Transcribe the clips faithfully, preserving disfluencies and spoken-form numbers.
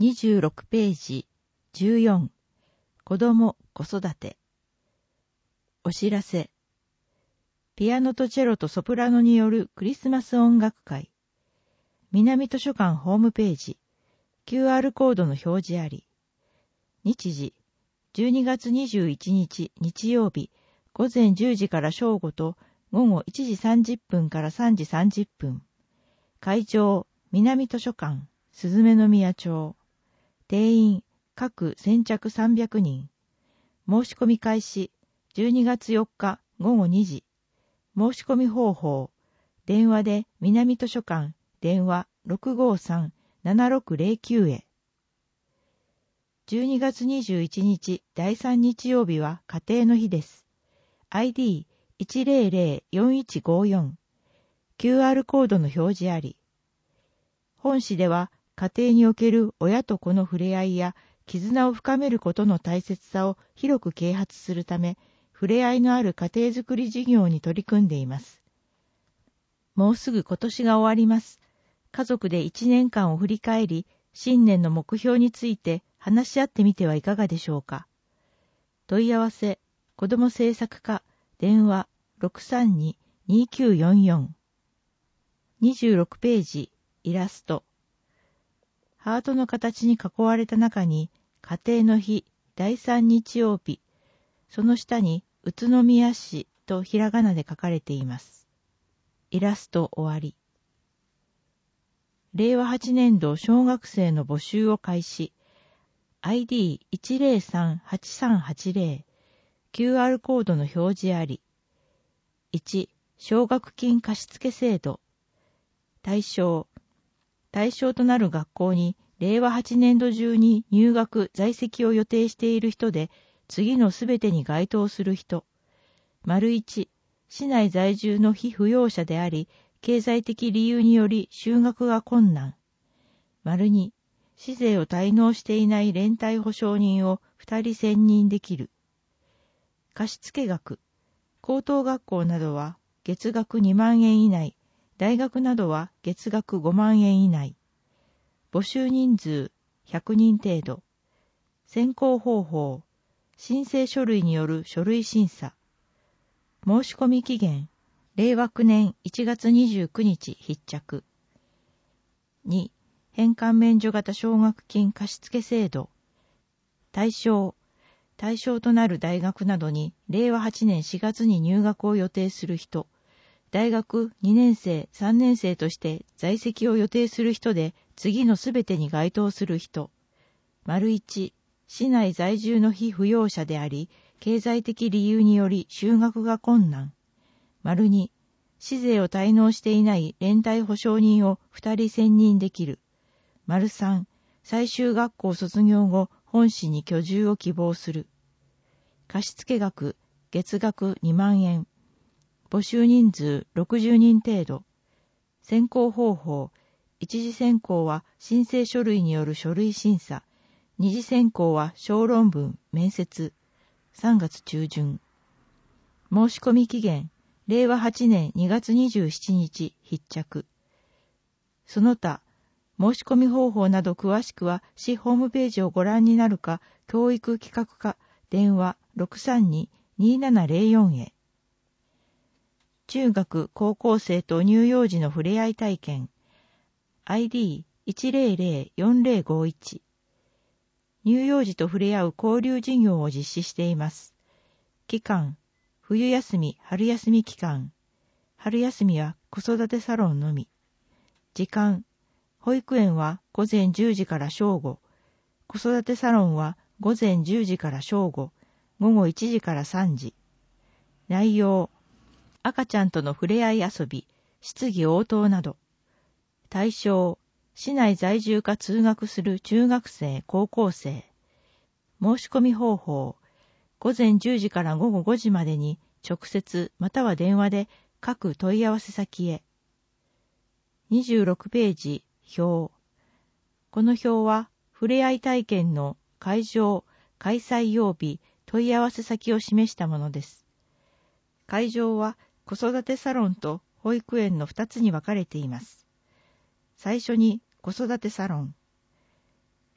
にじゅうろくページじゅうよん、子供子育て。お知らせ。ピアノとチェロとソプラノによるクリスマス音楽会。南図書館ホームページ、キューアール コードの表示あり。日時、じゅうにがつにじゅういちにち日曜日、午前じゅうじから正午と午後いちじさんじゅっぷんからさんじさんじゅっぷん。会場、南図書館、すずめの宮町。定員、各先着さんびゃくにん。申し込み開始、じゅうにがつよっか午後にじ。申し込み方法、電話で南図書館、電話 ろくごさん ななろくぜろきゅう へ。じゅうにがつにじゅういちにちだいさん日曜日は家庭の日です。アイディーいちぜろぜろよんいちごよん。キューアール コードの表示あり。本誌では家庭における親と子の触れ合いや絆を深めることの大切さを広く啓発するため、触れ合いのある家庭づくり事業に取り組んでいます。もうすぐ今年が終わります。家族でいちねんかんを振り返り、新年の目標について話し合ってみてはいかがでしょうか。問い合わせ、子ども政策課、電話 ろくさんに にきゅうよんよん。にじゅうろくページ、イラスト。ハートの形に囲われた中に、家庭の日、だいさん日曜日、その下に宇都宮市とひらがなで書かれています。イラスト終わり。れいわはちねんど小学生の募集を開始。アイディーいちぜろさんはちさんはちぜろ。キューアール コードの表示あり。いち、奨学金貸付制度。対象。対象となる学校にれいわはちねんど中に入学・在籍を予定している人で、次のすべてに該当する人。丸いち、市内在住の被扶養者であり、経済的理由により就学が困難。丸に、市税を滞納していない連帯保証人をふたり選任できる。貸付額。高等学校などは月額にまんえん以内、大学などは月額ごまんえん以内。募集人数ひゃくにん程度。選考方法。申請書類による書類審査。申し込み期限。れいわきゅうねんいちがつにじゅうくにち必着。に、返還免除型奨学金貸付制度。対象。対象となる大学などにれいわはちねんしがつに入学を予定する人。大学にねんせい、さんねんせいとして在籍を予定する人で次のすべてに該当する人。丸いち、市内在住の被扶養者であり、経済的理由により就学が困難。丸に、市税を滞納していない連帯保証人をふたり選任できる。丸さん、最終学校卒業後、本市に居住を希望する。貸付額、月額にまんえん。募集人数ろくじゅうにん程度。選考方法。一次選考は申請書類による書類審査。二次選考は小論文、面接。さんがつちゅうじゅん。申し込み期限。れいわはちねんにがつにじゅうしちにち必着。その他、申し込み方法など詳しくは市ホームページをご覧になるか、教育企画課、電話 ろくさんに にななぜろよん へ。中学・高校生と乳幼児の触れ合い体験。アイディーいちぜろぜろよんぜろごいち。乳幼児と触れ合う交流事業を実施しています。期間、冬休み、春休み期間。春休みは子育てサロンのみ。時間、保育園は午前じゅうじから正午。子育てサロンは午前じゅうじから正午。午後いちじからさんじ。内容、赤ちゃんとの触れ合い遊び、質疑応答など。対象、市内在住か通学する中学生、高校生。申し込み方法、午前じゅうじから午後ごじまでに直接または電話で各問い合わせ先へ。にじゅうろくページ、表。この表は、触れ合い体験の会場、開催曜日、問い合わせ先を示したものです。会場は子育てサロンと保育園のふたつに分かれています。最初に子育てサロン。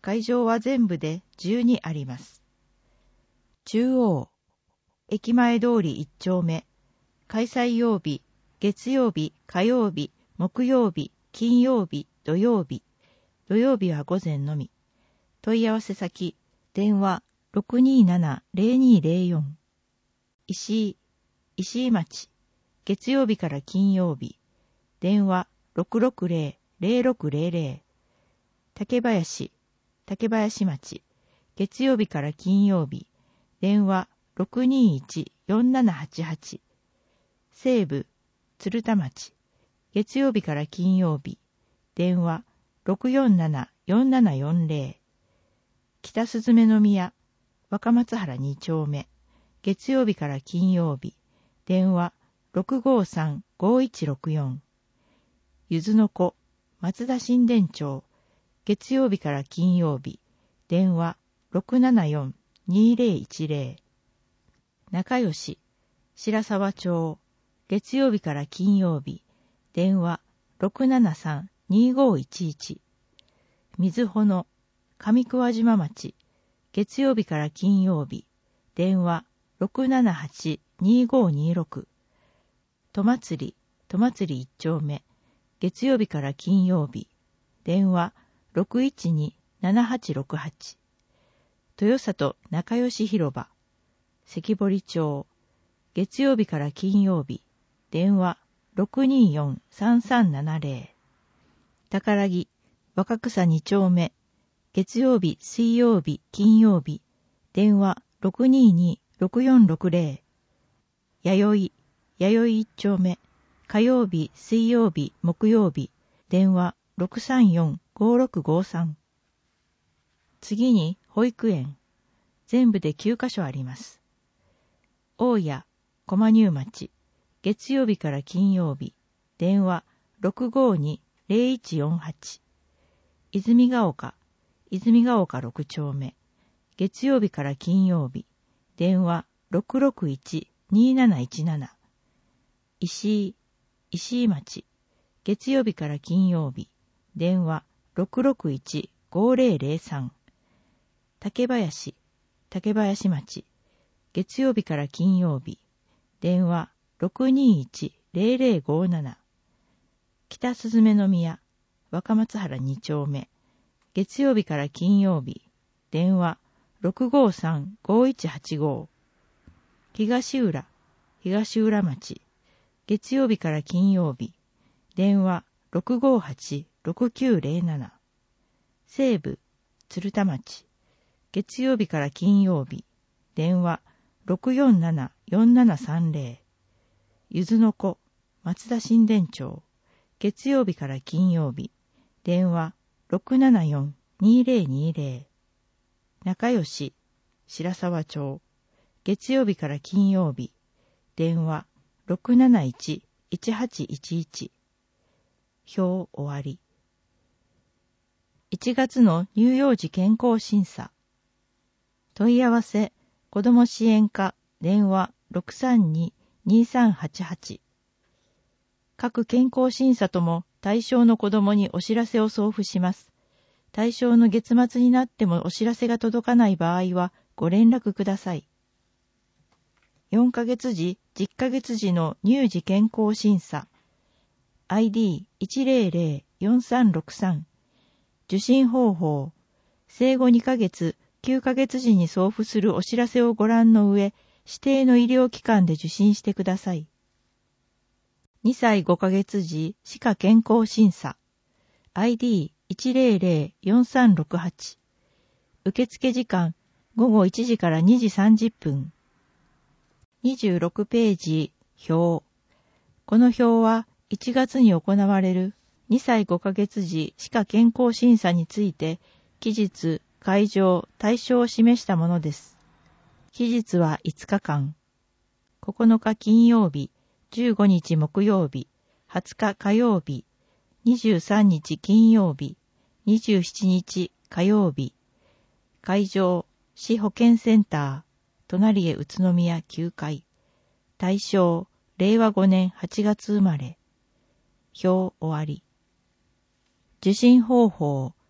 会場は全部でじゅうにあります。中央、駅前通りいち丁目、開催曜日、月曜日、火曜日、木曜日、金曜日、土曜日。土曜日は午前のみ。問い合わせ先、電話 ろくにーなな ゼロにーゼロよん。石井、石井町、月曜日から金曜日。電話 ろくろくゼロ ゼロろくゼロゼロ。竹林、竹林町、月曜日から金曜日。電話 ろくにーいち よんななはちはち。西部、鶴田町、月曜日から金曜日。電話 ろくよんなな よんななよんゼロ。北すずめの宮、若松原に丁目、月曜日から金曜日。電話 ろくごさん ごいちろくよん。ゆずの子、松田新田町、月曜日から金曜日。電話 ろくななよん にーゼロいちゼロ。仲良し、白沢町、月曜日から金曜日。電話 ろくななさん にーごいちいち。水穂の上桑島町、月曜日から金曜日。電話 ろくななはち にーごにーろく。戸祭、戸祭いち丁目、月曜日から金曜日。電話 ろくいちに ななはちろくはち。豊里仲良し広場、関堀町、月曜日から金曜日。電話 ろくにーよん さんさんななゼロ。宝木、若草に丁目、月曜日、水曜日、金曜日。電話 ろくにーに ろくよんろくゼロ。弥生、弥生いち丁目、火曜日、水曜日、木曜日。電話 ろくさんよん ごろくごさん。次に保育園。全部できゅうカ所あります。大谷、駒入町、月曜日から金曜日。電話 ろくごに ゼロいちよんはち。泉ヶ丘、泉ヶ丘ろく丁目、月曜日から金曜日。電話 ろくろくいち にーなないちなな。石井、石井町、月曜日から金曜日。電話 ろくろくいち ごゼロゼロさん。竹林、竹林町、月曜日から金曜日。電話 ろくにーいち ゼロゼロごなな。北すずめの宮、若松原に丁目、月曜日から金曜日。電話 ろくごさん ごいちはちご。東浦、東浦町、月曜日から金曜日。電話 ろくごはち ろくきゅうゼロなな。西部、鶴田町、月曜日から金曜日。電話 ろくよんなな よんななさんゼロ。ゆずの子、松田新田町、月曜日から金曜日。電話 ろくななよん にーゼロにーゼロ。仲良し、白沢町、月曜日から金曜日。電話 ろくなないち いちはちいちいち。表終わり。いちがつの乳幼児健康審査。問い合わせ、子ども支援課、電話 ろくさんに にーさんはちはち。各健康審査とも対象の子どもにお知らせを送付します。対象の月末になってもお知らせが届かない場合はご連絡ください。よんかげつじ、じゅっかげつじの乳児健康審査。アイディーいちゼロゼロよんさんろくさん。受診方法。生後にかげつ、きゅうかげつ時に送付するお知らせをご覧の上、指定の医療機関で受診してください。にさいごかげつ時、歯科健康審査。アイディーいちゼロゼロよんさんろくはち。受付時間、ごごいちじからにじさんじゅっぷん。にじゅうろくページ、表。この表はいちがつに行われるにさいごかげつ時歯科健康審査について、期日、会場、対象を示したものです。期日はいつかかん。ここのか金曜日、じゅうごにち木曜日、はつか火曜日、にじゅうさんにち金曜日、にじゅうしちにち火曜日。会場、市保健センター、隣へ宇都宮きゅうかい。対象、れいわごねんはちがつ生まれ。表終わり。受診方法、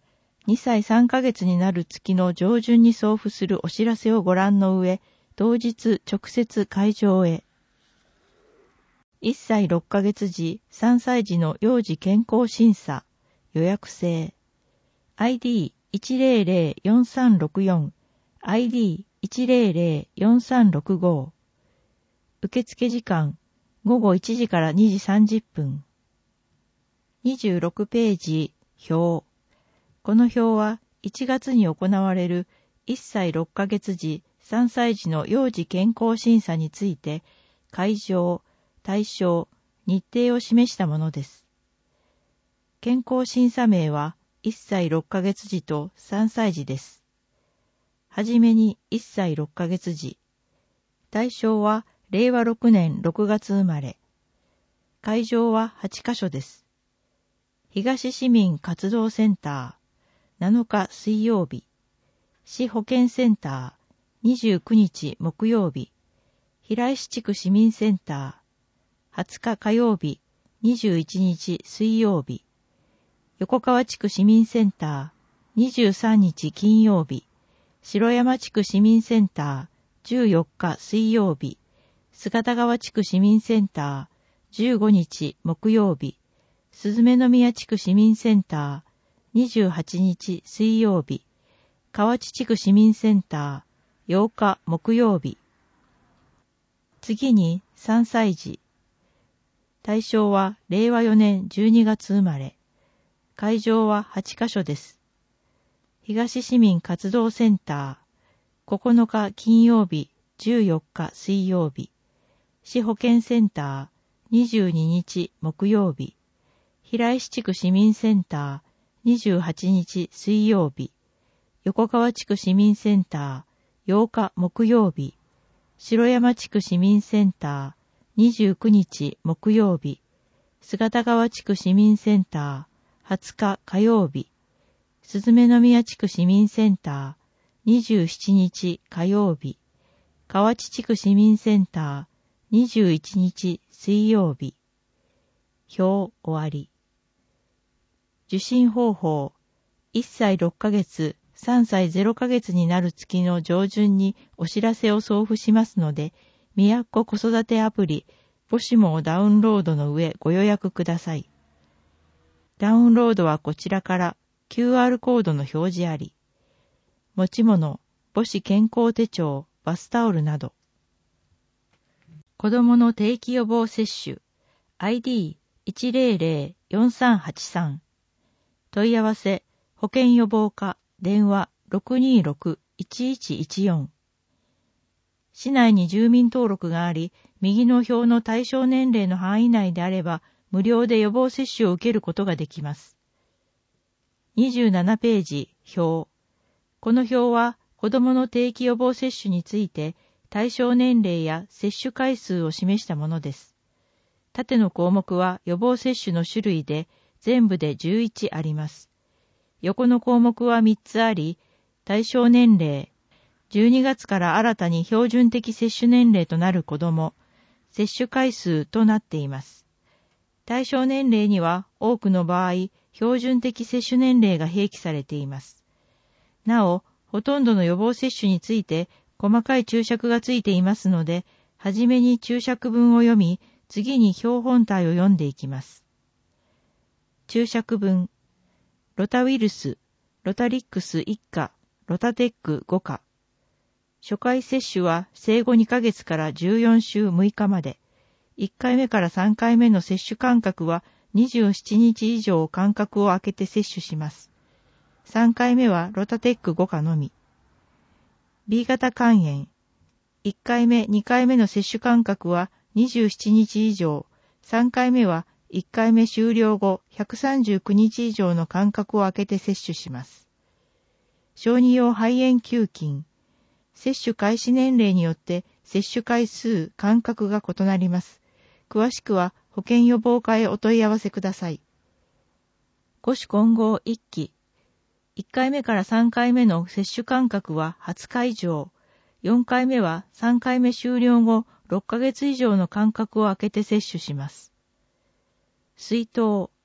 にさいさんかげつになる月の上旬に送付するお知らせをご覧の上、当日直接会場へ。いっさいろっかげつ時、さんさい児の幼児健康審査、予約制。アイディーいちゼロゼロよんさんろくよん、アイディーいちゼロゼロよんさんろくご。受付時間、ごごいちじからにじさんじゅっぷん。にじゅうろくページ、表。この表はいちがつに行われるいっさいろっかげつ時、さんさい児の幼児健康審査について、会場、対象、日程を示したものです。健康審査名はいっさいろっかげつ児とさんさい児です。はじめにいっさいろっかげつ児。対象はれいわろくねんろくがつ生まれ。会場ははちかしょです。東市民活動センター、なのか水曜日。市保健センター、にじゅうくにち木曜日。平石地区市民センター、はつか火曜日、にじゅういちにち水曜日。横川地区市民センター、にじゅうさんにち金曜日。城山地区市民センター、じゅうよっか水曜日。姿川地区市民センター、じゅうごにち木曜日。鈴目宮地区市民センター、にじゅうはちにち水曜日。河内地区市民センター、ようか木曜日。次にさんさい児。対象はれいわよねんじゅうにがつ生まれ。会場ははちかしょです。東市民活動センター、ここのか金曜日、じゅうよっか水曜日。市保健センター、にじゅうににち木曜日。平石地区市民センター、にじゅうはちにち水曜日。横川地区市民センター、ようか木曜日。城山地区市民センター、にじゅうくにち木曜日。姿川地区市民センター、はつか火曜日。鈴目宮地区市民センター、にじゅうしちにち火曜日。河内地区市民センター、にじゅういちにち水曜日。表終わり。受診方法。いっさいろっかげつ、さんさいゼロかげつになる月の上旬にお知らせを送付しますので、みやっこ子育てアプリ、母子もをダウンロードの上ご予約ください。ダウンロードはこちらからキューアール コードの表示あり。持ち物、母子健康手帳、バスタオルなど。子どもの定期予防接種 アイディーいちゼロゼロよんさんはちさん 問い合わせ保健予防課電話 ろくにーろくいちいちいちよん。市内に住民登録があり、右の表の対象年齢の範囲内であれば無料で予防接種を受けることができます。にじゅうななページ表。この表は子どもの定期予防接種について対象年齢や接種回数を示したものです。縦の項目は予防接種の種類で全部でじゅういちあります。横の項目はみっつあり、対象年齢、じゅうにがつから新たに標準的接種年齢となる子ども、接種回数となっています。対象年齢には多くの場合、標準的接種年齢が併記されています。なお、ほとんどの予防接種について細かい注釈がついていますので、はじめに注釈文を読み、次に表本体を読んでいきます。注釈文。ロタウイルス、ロタリックスいっか、ロタテックごか。初回接種は生後にかげつからじゅうよんしゅうむいかまで。いっかいめからさんかいめの接種間隔はにじゅうしちにち以上間隔を空けて接種します。さんかいめはロタテックごかのみ。B 型肝炎。いっかいめ、にかいめの接種間隔はにじゅうしちにち以上、さんかいめはいっかいめ終了後ひゃくさんじゅうくにち以上の間隔を空けて接種します。小児用肺炎球菌。接種開始年齢によって接種回数、間隔が異なります。詳しくは保健予防課へお問い合わせください。母子混合いっき。いっかいめからさんかいめの接種間隔ははつか以上。よんかいめはさんかいめ終了後ろっかげつ以上の間隔を空けて接種します。水筒。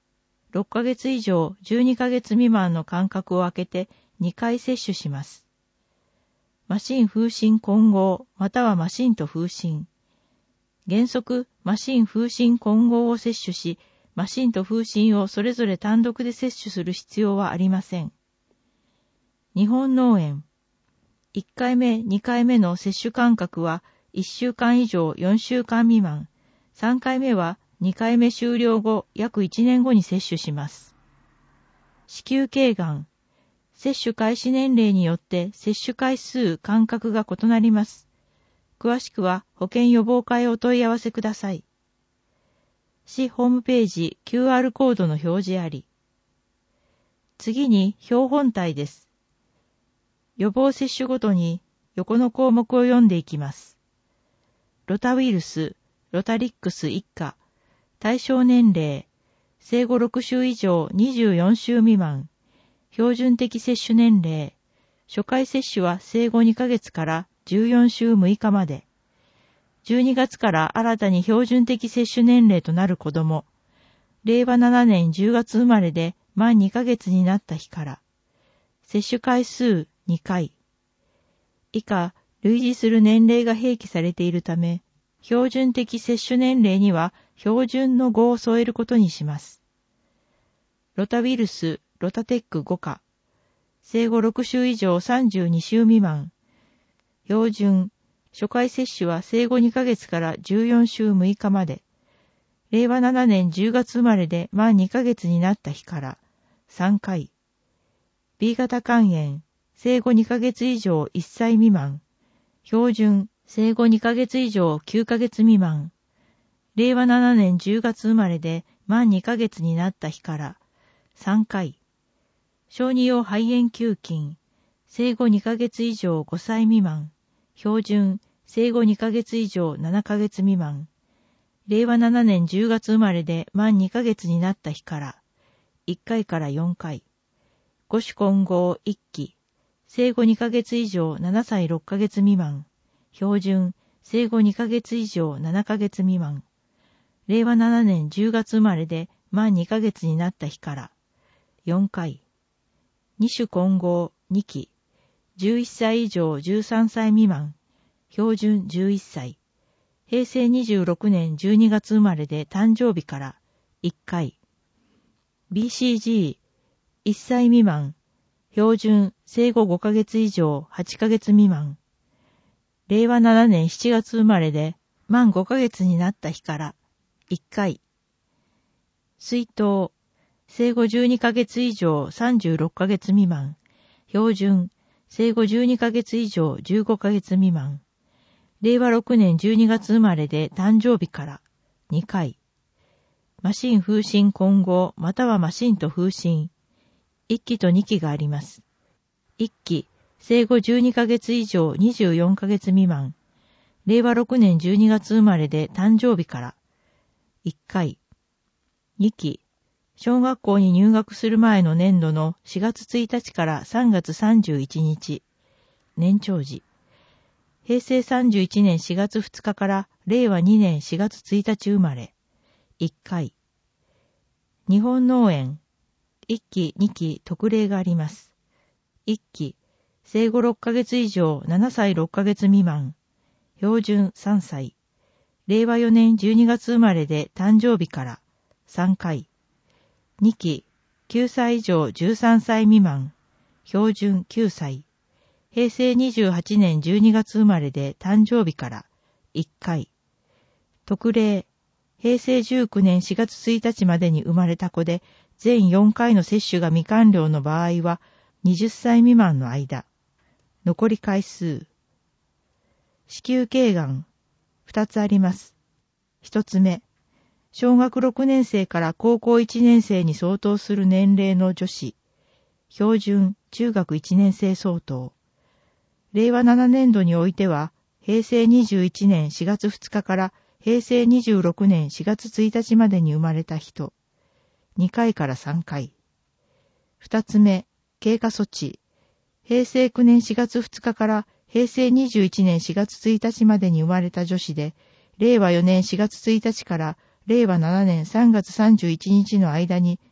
ろっかげつ以上じゅうにかげつ未満の間隔を空けてにかい接種します。麻疹風疹混合または麻疹と風疹。原則、麻疹風疹混合を接種し、麻疹と風疹をそれぞれ単独で接種する必要はありません。日本脳炎。いっかいめ、にかいめの接種間隔はいっしゅうかん以上よんしゅうかん未満。さんかいめはにかいめ終了後約いちねんごに接種します。子宮頸がん。接種開始年齢によって接種回数、間隔が異なります。詳しくは保健予防課へお問い合わせください。市ホームページ キューアール コードの表示あり。次に標本体です。予防接種ごとに横の項目を読んでいきます。ロタウイルス、ロタリックス一家、対象年齢、生後ろくしゅう以上にじゅうよんしゅう未満、標準的接種年齢、初回接種は生後にかげつからじゅうよんしゅうむいかまで、じゅうにがつから新たに標準的接種年齢となる子供、れいわななねんじゅうがつ生まれで満にかげつになった日から、接種回数にかい。以下、類似する年齢が併記されているため、標準的接種年齢には標準の語を添えることにします。ロタウイルス、ロタテックごか、生後ろくしゅう以上さんじゅうにしゅう未満、標準、初回接種は生後にかげつからじゅうよんしゅうむいかまで、れいわななねんじゅうがつ生まれで満にかげつになった日からさんかい。B 型肝炎、生後にかげつ以上いっさい未満、標準、生後にかげつ以上きゅうかげつ未満、れいわななねんじゅうがつ生まれで満にかげつになった日からさんかい。小児用肺炎球菌、生後にかげつ以上ごさい未満、標準、生後にかげつ以上ななかげつ未満、れいわななねんじゅうがつ生まれで満にかげつになった日からいっかいからよんかい、母子混合いっき、生後にかげつ以上ななさいろっかげつ未満、標準、生後にかげつ以上ななかげつ未満、れいわななねんじゅうがつ生まれで満にかげつになった日からよんかい、二種混合にき、じゅういっさい以上じゅうさんさい未満、標準じゅういっさい、へいせいにじゅうろくねんじゅうにがつ生まれで誕生日からいっかい、ビーシージー、いっさい未満、標準生後ごかげつ以上はちかげつ未満、れいわななねんしちがつ生まれで満ごかげつになった日からいっかい、水筒、生後じゅうにかげつ以上さんじゅうろっかげつ未満、標準、生後じゅうにかげつ以上じゅうごかげつ未満、れいわろくねんじゅうにがつ生まれで誕生日からにかい、麻疹風疹混合または麻疹と風疹、いっきとにきがあります。いっき、生後じゅうにかげつ以上にじゅうよんかげつ未満、れいわろくねんじゅうにがつ生まれで誕生日からいっかい、にき、小学校に入学する前の年度のしがつついたちからさんがつさんじゅういちにち、年長時、へいせいさんじゅういちねんしがつふつかかられいわにねんしがつついたち生まれ、いっかい。日本脳炎、いっき、にき特例があります。いっき、生後ろっかげつ以上ななさいろっかげつ未満、標準さんさい、れいわよねんじゅうにがつ生まれで誕生日からさんかい。にき、きゅうさい以上じゅうさんさい未満、標準きゅうさい、へいせいにじゅうはちねんじゅうにがつ生まれで誕生日からいっかい。特例、へいせいじゅうきゅうねんしがつついたちまでに生まれた子で全よんかいの接種が未完了の場合ははたち未満の間。残り回数。子宮頸がん、ふたつあります。ひとつめ、小学ろくねんせいから高校いちねんせいに相当する年齢の女子、標準中学いちねんせい相当。れいわななねんどにおいては、へいせいにじゅういちねんしがつふつかからへいせいにじゅうろくねんしがつついたちまでに生まれた人、にかいからさんかい。二つ目、経過措置。へいせいきゅうねんしがつふつかからへいせいにじゅういちねんしがつついたちまでに生まれた女子で、れいわよねんしがつついたちかられいわななねんさんがつさんじゅういちにちの間に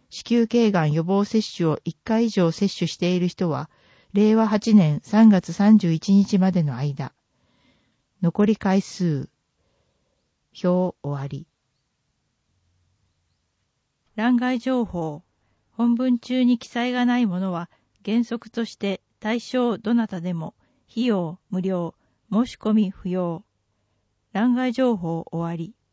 子宮頸がん予防接種をいっかい以上接種している人は、れいわはちねんさんがつさんじゅういちにちまでの間。残り回数。表終わり。欄外情報。本文中に記載がないものは、原則として対象どなたでも、費用無料、申し込み不要。欄外情報終わり。